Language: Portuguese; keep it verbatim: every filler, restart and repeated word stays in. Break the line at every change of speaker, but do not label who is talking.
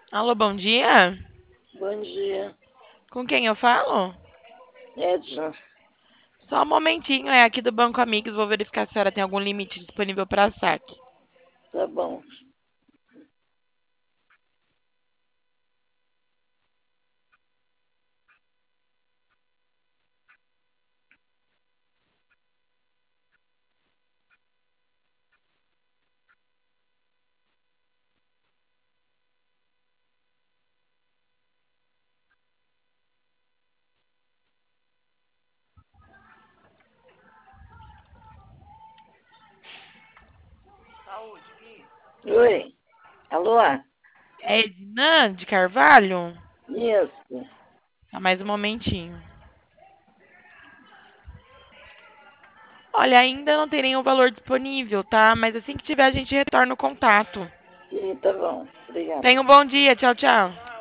Alô, bom dia?
Bom dia,
Com quem eu falo?
Edna.
Só um momentinho, é aqui do Banco Amigos. Vou verificar se a senhora tem algum limite disponível para saque.
Tá bom. Oi, alô?
É Ednan de Carvalho?
Isso.
Tá, mais um momentinho. Olha, ainda não tem nenhum valor disponível, tá? Mas assim que tiver, a gente retorna o contato.
Sim, tá bom. Obrigada.
Tenha um bom dia. Tchau, tchau.